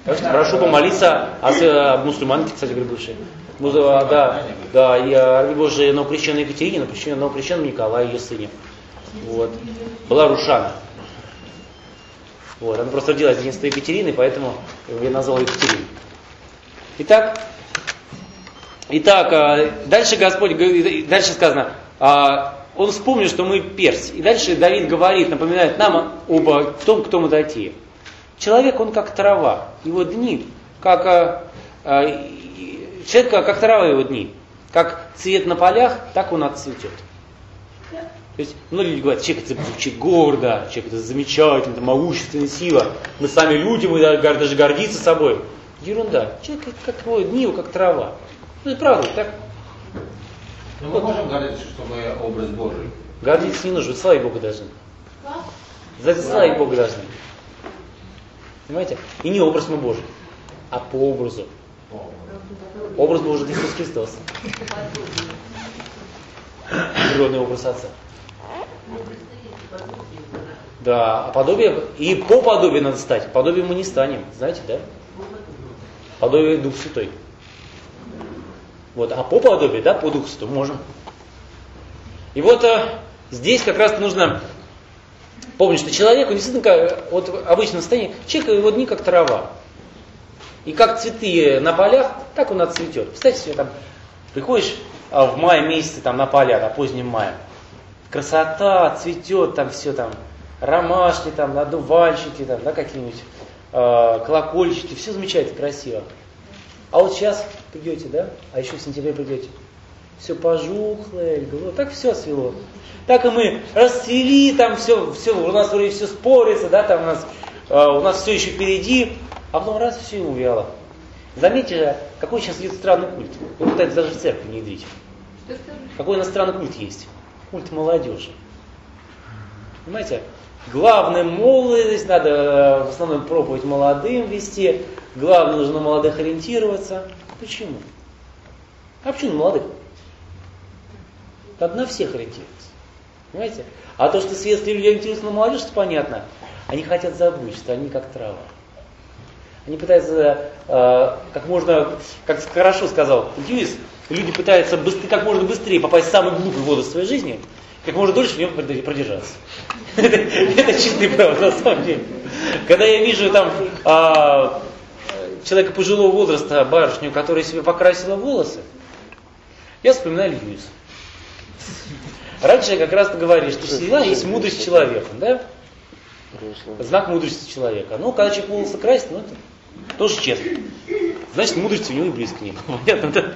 Прошу помолиться о мусульманке, кстати говоря, бывшей. Да, и ради Божией новокрещенной Екатерине, новокрещенном Николае, ее сыне. Вот. Была Рушана. Вот. Она просто родилась 11 Екатерины, поэтому я назвал Екатериной. Итак, дальше Господь, дальше сказано, Он вспомнил, что мы персы. И дальше Давид говорит, напоминает нам в том, кто мы такие. Человек, он как трава, его дни, человек как трава его дни, как цвет на полях, так он отцветет. То есть многие люди говорят, человек это звучит гордо, человек это замечательно, это могущественная сила, мы сами люди, мы даже гордиться собой. Ерунда. Человек как его дни, его как трава. Ну и правда, так? Но мы можем гордиться, что мы образ Божий. Гордиться не нужно, вы славить Бога должны. Славить Бога должны. Понимаете? И не образ мы Божий, а по образу. Образ Божий Иисус Христос. Природный образ Отца. Да, а подобие, и по подобию надо стать. Подобием мы не станем, знаете, да? Подобие Дух Святой. Вот, а по подобию, да, по Духу Святому можем. И вот здесь как раз нужно помнить, что человеку действительно, вот в обычном состоянии, человек его дни как трава. И как цветы на полях, так он отцветет. Представьте себе, там, приходишь в мае месяце там, на поля, на позднем мае. Красота, цветет, там все там, ромашки, там, надувальщики, там, да, какие-нибудь колокольчики, все замечательно, красиво. А вот сейчас придете, да, а еще в сентябре придете, все пожухлое, так все свело. Так и мы расцвели, там все, у нас вроде все спорится, да, там у нас все еще впереди, а потом раз все увяло. Заметьте, какой сейчас идет странный культ. Его пытаются даже в церковь внедрить. Какой иностранный культ есть? Культ молодежи. Понимаете? Главное, молодость, надо в основном проповедь молодым вести. Главное, нужно на молодых ориентироваться. Почему? А почему на молодых? Надо на всех ориентироваться. Понимаете? А то, что светские люди ориентируются на молодежь, это понятно. Они хотят забыть, что они как трава. Они пытаются, как хорошо сказал Льюис, люди пытаются как можно быстрее попасть в самый глупый возраст своей жизни, как можно дольше в нем продержаться. Это чистый правда, на самом деле. Когда я вижу там человека пожилого возраста, барышню, которая себе покрасила волосы, я вспоминаю Льюиса. Раньше как раз говорили, что всегда есть мудрость человека, да? Знак мудрости человека. Ну, когда человек волосы красит, ну это тоже честно. Значит, мудрости у него и близко не было. Понятно, да?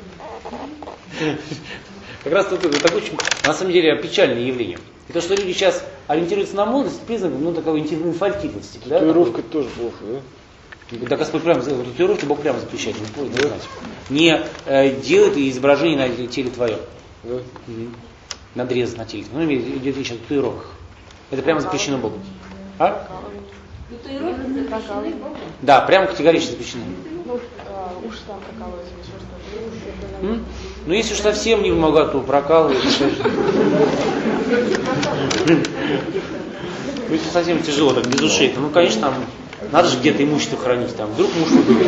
Как раз это такое очень, на самом деле, печальное явление. И то, что люди сейчас ориентируются на молодость, признак, такой инфантильности. Татуировка тоже плохо, да? Да, Господь прямо татуировки Бог прямо запрещает, не делает изображение на теле твоем. Да. Надрез на теле. Ну, идет речь о татуировках. Это прямо запрещено Богом. А? Татуировки запрещены Богом? Да, прямо категорически запрещены. Уж там прокалывать, что. Ну, если уж совсем не могла, то прокалывать. Если совсем тяжело, так без ушей, то, конечно, там надо же где-то имущество хранить, там, вдруг муж убегает.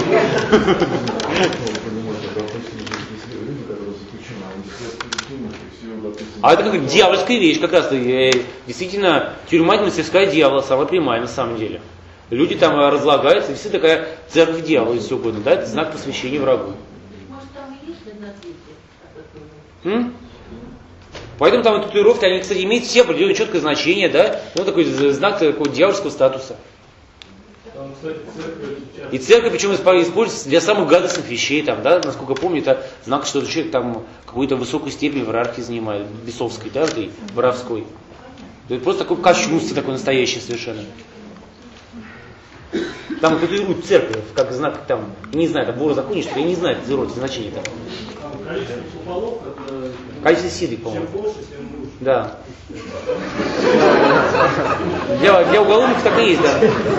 А это как дьявольская вещь, как раз действительно тюрьма мастерская дьявола, самая прямая на самом деле. Люди там разлагаются, и все такая церковь дьявола, если угодно, да, это знак посвящения врагу. Может, там и есть одноцветие? Поэтому там татуировки, они, кстати, имеют все определенное четкое значение, да, вот такой знак такого дьявольского статуса. Там, кстати, и церковь, причем используется для самых гадостных вещей, там, да, насколько я помню, это знак, что человек там какую-то высокую степень в иерархии занимает, бесовской, да, этой воровской. Это просто такое кощунство, такое настоящее совершенно. Там татуируют церковь, как знак, там, не знаю, там вора законе, что я не знаю, это значение там. Количество куполов, количество седых, по-моему. Чем больше, тем лучше. Да. Для уголовников так и есть, да.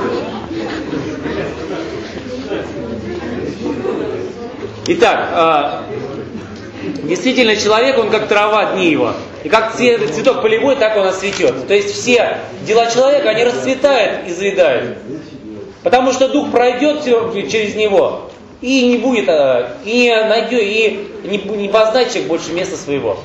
Итак, действительно, человек, он как трава, дни его. И как цветок полевой, так он расцветет. То есть все дела человека, они расцветают и заедают. Потому что дух пройдет через него и не будет, и найдет, и не познает человек больше места своего.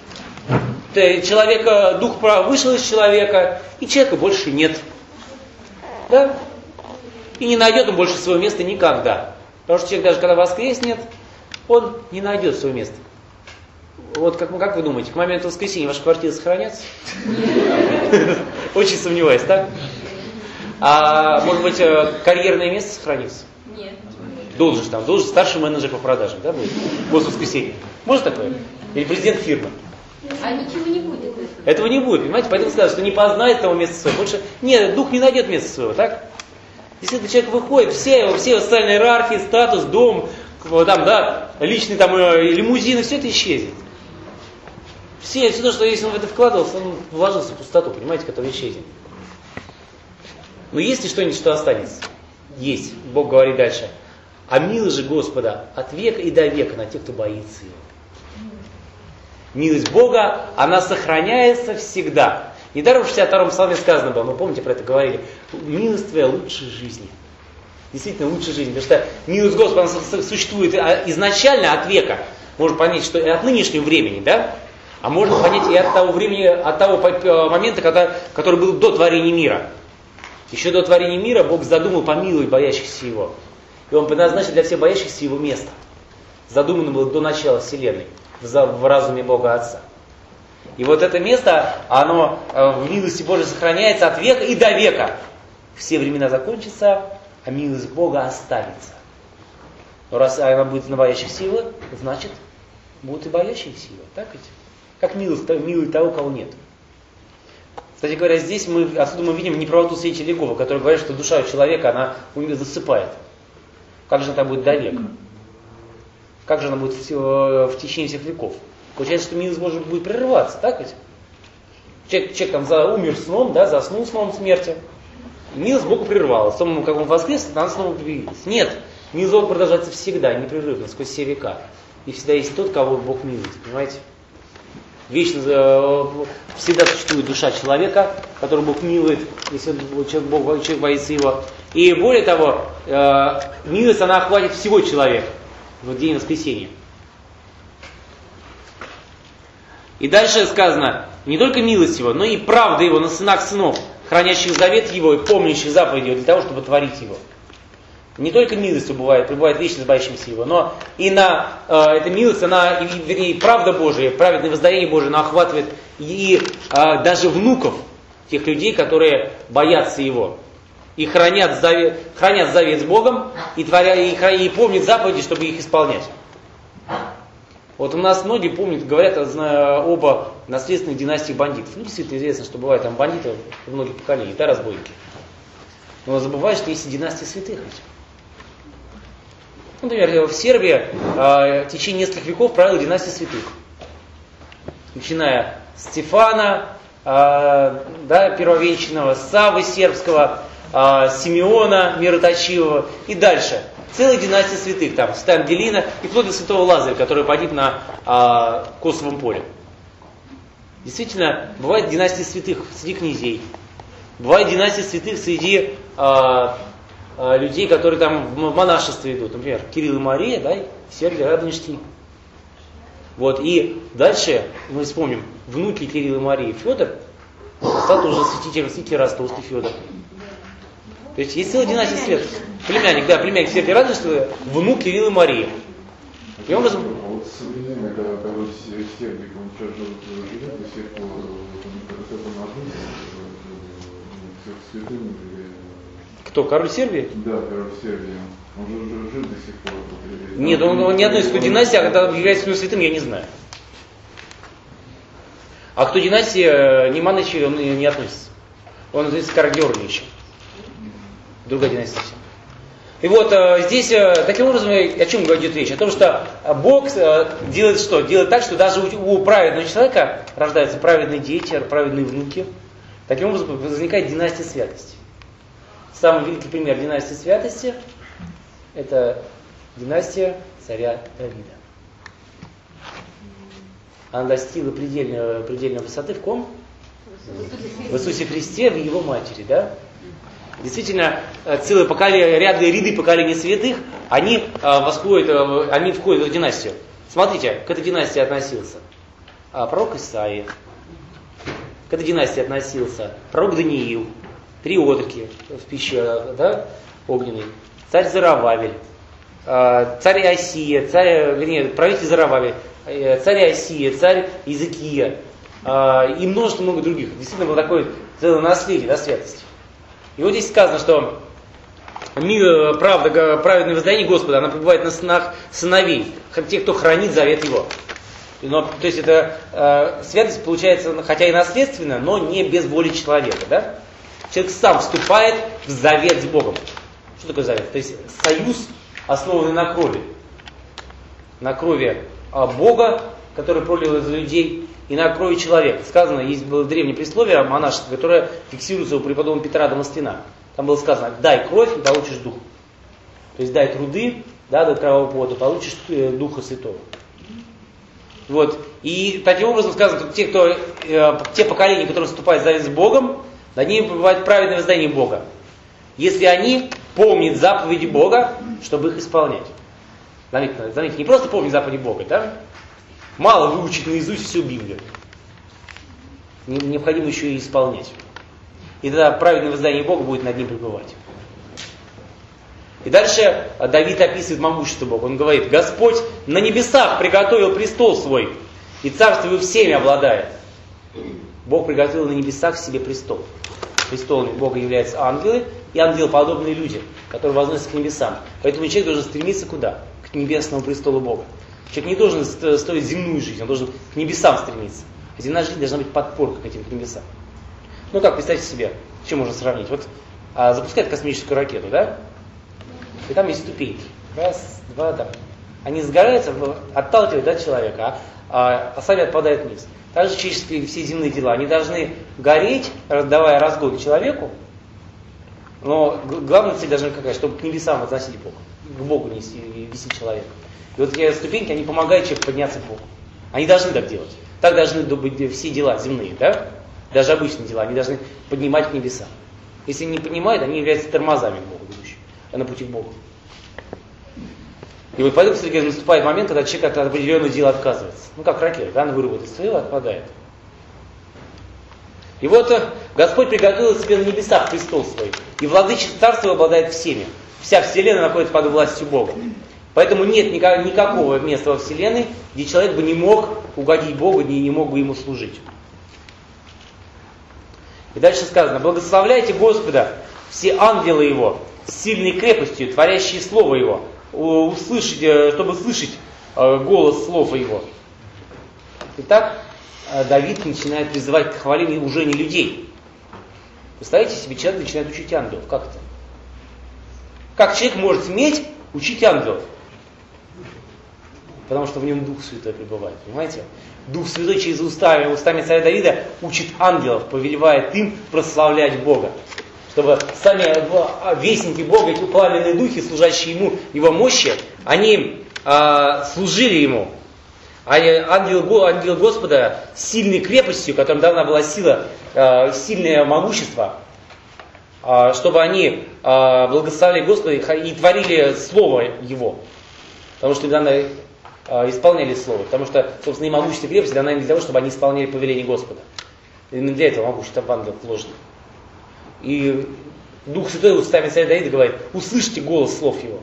Дух вышел из человека, и человека больше нет. Да? И не найдет он больше своего места никогда. Потому что человек даже когда воскреснет, он не найдет свое место. Вот как вы думаете, к моменту воскресения ваши квартиры сохранятся? Очень сомневаюсь, так? А может быть, карьерное место сохранится? Нет. Должен старший менеджер по продажам, да, будет? После воскресенья. Может такое? Или президент фирмы? А ничего не будет. Этого не будет, понимаете? Поэтому сказать, что не познает того места своего. Больше нет, дух не найдет места своего, так? Если человек выходит, все социальные иерархии, статус, дом, там, да, личный там, лимузины, все это исчезнет. Все то, что если он в это вкладывался, он вложился в пустоту, понимаете, которая исчезнет. Но есть ли что-нибудь, что останется? Есть. Бог говорит дальше. А милость же Господа от века и до века на тех, кто боится Его. Милость Бога, она сохраняется всегда. Недаром в 62-м псалме сказано было, мы помните про это говорили, милость твоя лучше жизни. Действительно лучше жизни. Потому что милость Господа она существует изначально от века. Можно понять, что и от нынешнего времени, да? А можно понять и от того времени, от того момента, который был до творения мира. Еще до творения мира Бог задумал помиловать боящихся Его. И Он предназначил для всех боящихся Его место. Задумано было до начала Вселенной, в разуме Бога Отца. И вот это место, оно в милости Божией сохраняется от века и до века. Все времена закончатся, а милость Бога останется. Но раз она будет на боящихся Его, значит, будут и боящиеся Его. Так ведь? Как милует того, кого нет. Кстати говоря, здесь отсюда мы видим неправоту святителя Иегова, который говорит, что душа человека, она засыпает. Как же она будет до века? Как же она будет в течение всех веков? Получается, что милость Божия будет прерываться, так ведь? Человек там умер сном, да, заснул сном смерти. Милость Бога прервалась. Потом, как он воскрес, она снова появилась. Нет, милость Бога продолжается всегда, непрерывно, сквозь все века. И всегда есть тот, кого Бог милует, понимаете? Вечно всегда существует душа человека, которую Бог милует, если человек боится Его. И более того, милость, она охватит всего человека в день воскресения. И дальше сказано, не только милость Его, но и правда Его на сынах сынов, хранящих завет Его и помнящих заповеди Его, для того, чтобы творить Его. Не только милость пребывает вечно с боящимся Его, но и на эта милость, она, вернее, правда Божия, праведное воздаяние Божие, она охватывает и даже внуков тех людей, которые боятся Его. И хранят завет с Богом, и помнят заповеди, чтобы их исполнять. Вот у нас многие помнят, говорят об наследственных династиях бандитов. Ну, действительно известно, что бывают там бандиты в многих поколениях, да, разбойники. Но забывают, что есть и династия святых. Например, в Сербии в течение нескольких веков правила династия святых. Начиная с Стефана, первовенчанного, Саввы сербского, Симеона мироточивого и дальше. Целая династия святых, там, святая Ангелина и вплоть до святого Лазаря, который погиб на Косовом поле. Действительно, бывает династия святых среди князей. Бывает династия святых среди людей, которые там в монашество идут. Например, Кирилл и Мария, да, Сергий Радонежский. Вот, и дальше мы вспомним, внуки Кирилла и Марии, Федор, стал уже святитель Ростовский Федор. То есть есть целая династия святых. Племянник Сергия Радонежского, внук Кирилла и Марии. И он вот современный король Сербии, он сейчас живет до сих пор, как он относится к святым. Кто, король Сербии? Да, король Сербии. Он же жив до сих пор. Нет, он не относится к династии, а когда является святым, я не знаю. А кто династии Немановичи, он не относится. Он относится к Карл Георгиевичу. Другая династия. И вот здесь, таким образом, о чем идет речь? О том, что Бог делает что? Делает так, что даже у праведного человека рождаются праведные дети, праведные внуки. Таким образом возникает династия святости. Самый великий пример династии святости – это династия царя Давида. Она достигла предельной высоты в ком? В Иисусе Христе, в Его матери, да? Действительно, целые ряды поколений святых, они входят в эту династию. Смотрите, к этой династии относился пророк Исаия, к этой династии относился пророк Даниил, 3 отроки в пище, да, огненной, царь Зоровавель, царь Иосия, правитель Зоровавель, царь Иосия, царь Иезекия и много других. Действительно, было такое целое наследие, да, святости. И вот здесь сказано, что праведное воздаяние Господа, она пребывает на сынах сыновей, тех, кто хранит завет Его. То есть это святость получается, хотя и наследственно, но не без воли человека. Да? Человек сам вступает в завет с Богом. Что такое завет? То есть союз, основанный на крови. На крови Бога, который пролил за людей, и на крови человека. Сказано, есть было древнее присловие монашеское, которое фиксируется у преподобного Петра Домостина. Там было сказано: дай кровь и получишь дух. То есть дай труды, да, дай кровавого пота, получишь Духа Святого. Вот. И таким образом сказано, что те поколения, которые вступают в завет с Богом, над ними бывает праведное воздаяние Бога. Если они помнят заповеди Бога, чтобы их исполнять. Заметьте, не просто помнить заповеди Бога, да? Мало выучить наизусть всю Библию. Необходимо еще и исполнять. И тогда праведное воздаяние Бога будет над ним пребывать. И дальше Давид описывает могущество Бога. Он говорит: Господь на небесах приготовил престол свой, и царство его всеми обладает. Бог приготовил на небесах себе престол. Престолами Бога являются ангелы и ангелоподобные люди, которые возносятся к небесам. Поэтому человек должен стремиться куда? К небесному престолу Бога. Человек не должен строить земную жизнь, он должен к небесам стремиться. Земная жизнь должна быть подпоркой к этим небесам. Ну как, представьте себе, с чем можно сравнить? Вот запускают космическую ракету, да? И там есть ступеньки. Раз, два, да. Они сгораются, отталкивают, да, человека, а сами отпадают вниз. Также человеческие все земные дела, они должны гореть, давая разгон человеку, но главная цель должна какая? Чтобы к небесам относить Бога, к Богу вести человека. И вот эти ступеньки, они помогают человеку подняться к Богу. Они должны так делать. Так должны быть все дела земные, да? Даже обычные дела, они должны поднимать к небесам. Если не поднимают, они являются тормозами к Богу, ведущими, на пути к Богу. И вот поэтому, кстати, наступает момент, когда человек от определенного дела отказывается. Ну, как ракета, да, она выработает своего, отпадает. И вот Господь приготовил себе на небесах престол свой, и владычество царства обладает всеми. Вся вселенная находится под властью Бога. Поэтому нет никакого места во вселенной, где человек бы не мог угодить Богу, не мог бы ему служить. И дальше сказано: благословляйте Господа, все ангелы Его, с сильной крепостью, творящие Слово Его, чтобы слышать голос слов Его. Итак, Давид начинает призывать к хвале уже не людей. Представляете себе, человек начинает учить ангелов. Как это? Как человек может сметь учить ангелов? Потому что в нем Дух Святой пребывает, понимаете? Дух Святой через устами царя Давида учит ангелов, повелевает им прославлять Бога. Чтобы сами вестники Бога, эти пламенные духи, служащие Ему, Его мощи, они служили Ему. А ангел Господа с сильной крепостью, которым давна была сила, сильное могущество, чтобы они благословляли Господа и творили Слово Его. Потому что им исполняли Слово. Потому что, собственно, и могущество крепости дана им для того, чтобы они исполняли повеление Господа. Именно для этого могущество в ангелах вложено. И Дух Святой устами царя Давида говорит: услышьте голос слов Его.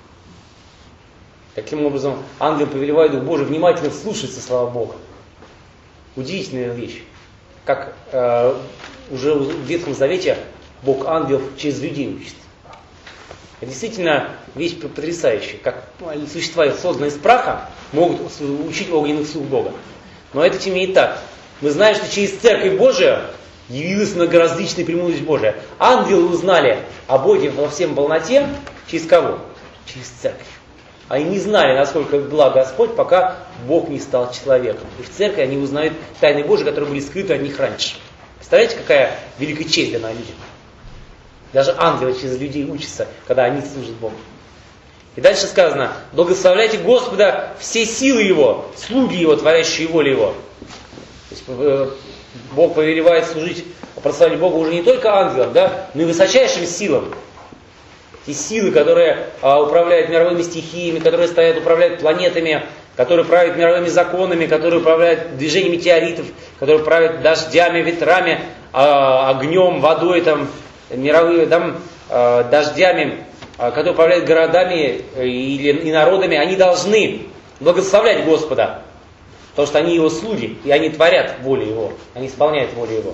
Таким образом, ангел повелевает Дух Божий внимательно слушаться слова Бога. Удивительная вещь. Как уже в Ветхом Завете Бог ангелов через людей учит. Это действительно вещь потрясающая. Как существа, созданные из праха, могут учить огненных слуг Бога. Но это тем не так. Мы знаем, что через Церковь Божию явилась многоразличная премудрость Божия. Ангелы узнали о Боге во всем полноте. Через кого? Через Церковь. Они не знали, насколько благ Господь, пока Бог не стал человеком. И в Церкви они узнают тайны Божьи, которые были скрыты от них раньше. Представляете, какая великая честь дана людям? Даже ангелы через людей учатся, когда они служат Богу. И дальше сказано: благословляйте Господа все силы Его, слуги Его, творящие волю Его. То есть, Бог повелевает служить, прославлять Бога уже не только ангелам, да, но и высочайшим силам. Те силы, которые управляют мировыми стихиями, которые управляют планетами, которые правят мировыми законами, которые управляют движением метеоритов, которые правят дождями, ветрами, огнем, водой, там, мировыми там, дождями, которые управляют городами и народами, они должны благословлять Господа, потому что они Его слуги, и они творят волю Его, они исполняют волю Его.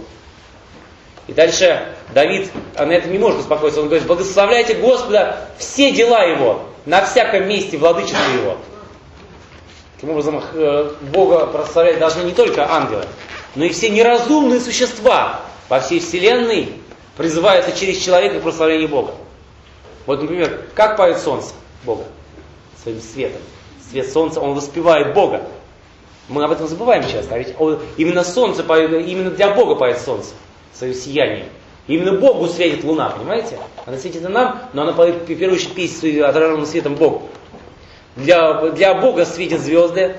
И дальше Давид на этом не может успокоиться. Он говорит: благословляйте Господа все дела Его, на всяком месте владычество Его. Таким образом, Бога прославлять должны не только ангелы, но и все неразумные существа во всей вселенной призываются через человека к прославлению Бога. Вот, например, как поет солнце Бога? Своим светом. Свет солнца, он воспевает Бога. Мы об этом забываем часто. А ведь именно солнце поет, именно для Бога поет солнце своим сиянием. Именно Богу светит луна, понимаете? Она светит и нам, но она поет, в первую очередь, песнь своим отраженным светом Богу. Для Бога светят звезды,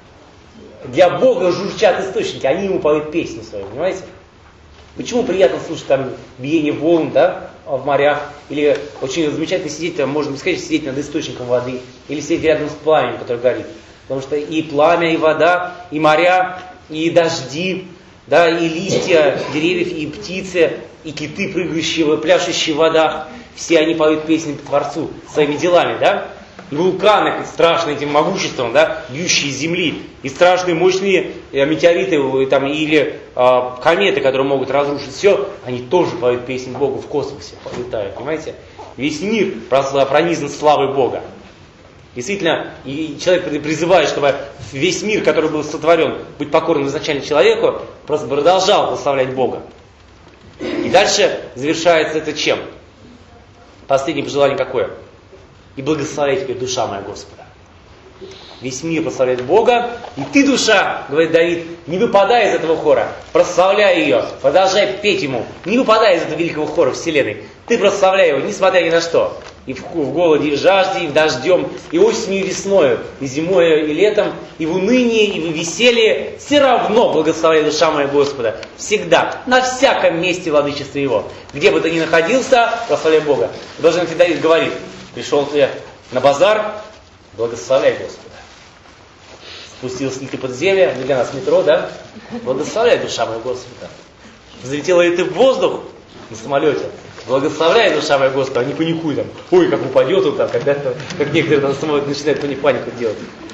для Бога журчат источники, они ему поют песни свои, понимаете? Почему приятно слушать там биение волн, да, в морях, или очень замечательно сидеть, там, можно сказать, сидеть над источником воды, или сидеть рядом с пламенем, который горит. Потому что и пламя, и вода, и моря, и дожди, да, и листья деревьев, и птицы, и киты, прыгающие, пляшущие в водах, все они поют песни Творцу своими делами, да? И вулканы страшные этим могуществом, да, бьющие из земли, и страшные мощные метеориты там, или кометы, которые могут разрушить все, они тоже поют песнь Богу в космосе, летают, понимаете? Весь мир пронизан славой Бога. Действительно, и человек призывает, чтобы весь мир, который был сотворен, быть покорным изначально человеку, просто продолжал прославлять Бога. И дальше завершается это чем? Последнее пожелание какое? И благословляй теперь, душа моя, Господа. Весь мир прославляет Бога, и ты, душа, говорит Давид, не выпадай из этого хора, прославляй ее, продолжай петь ему, не выпадай из этого великого хора вселенной, ты прославляй его, несмотря ни на что. И в голоде, и в жажде, и в дождем, и осенью, и весною, и зимою, и летом, и в унынии, и в веселье, все равно благословляй, душа моя, Господа, всегда, на всяком месте владычества Его. Где бы ты ни находился, прославляй Бога. Должен ты, Давид, говорит: пришел ты на базар, благословляй Господа. Спустился ли ты под землю, для нас метро, да? Благословляй, душа моя, Господа. Взлетела ли ты в воздух на самолете? Благословляй, душа моя, Господа, а не паникуй там. Ой, как упадет он там, когда-то, как некоторые там самолет начинают панику делать.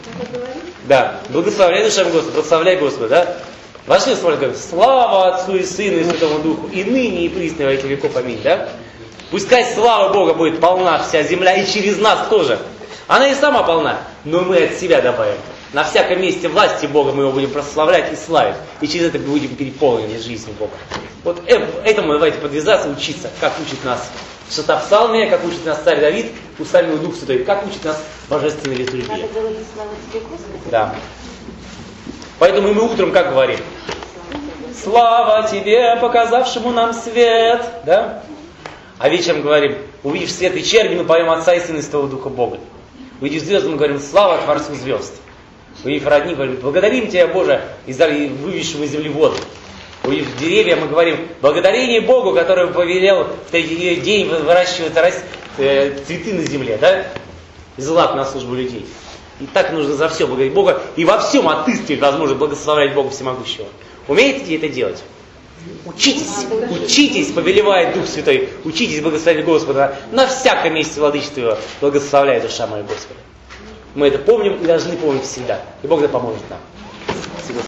Да, благословляй, душа моя, Господа, благословляй Господа, да? Вошли в самолет, говорят: слава Отцу и Сыну и Святому Духу, и ныне, и присно во веки веков, аминь, да? Пускай слава Бога будет полна вся земля, и через нас тоже. Она и сама полна, но мы от себя добавим. На всяком месте власти Бога мы его будем прославлять и славить. И через это будем переполнены жизнью Бога. Вот этому давайте подвязаться, учиться, как учит нас Шатапсалмия, как учит нас царь Давид, устальный Дух Святой, как учит нас божественная литургия. Надо говорить слава тебе, Господи. Да. Поэтому мы утром как говорим? Слава тебе, показавшему нам свет. Да? А вечером говорим: увидев свет вечерний, мы поем Отца и Сына и Святого Духа Бога. Увидев звезды, мы говорим: слава Творцу звезд. Увидев родни, говорим: благодарим Тебя, Боже, издали вывезшего из земли воду. Увидев деревья, мы говорим: благодарение Богу, который повелел в третий день выращивать цветы на земле, да? И злак на службу людей. И так нужно за все благодарить Бога. И во всем отыскивать возможность благословлять Бога Всемогущего. Умеете это делать? Учитесь, повелевает Дух Святой, учитесь благословлять Господа, на всяком месте владычества Его, благословляй, душа моя, Господа. Мы это помним и должны помнить всегда. И Бог да поможет нам.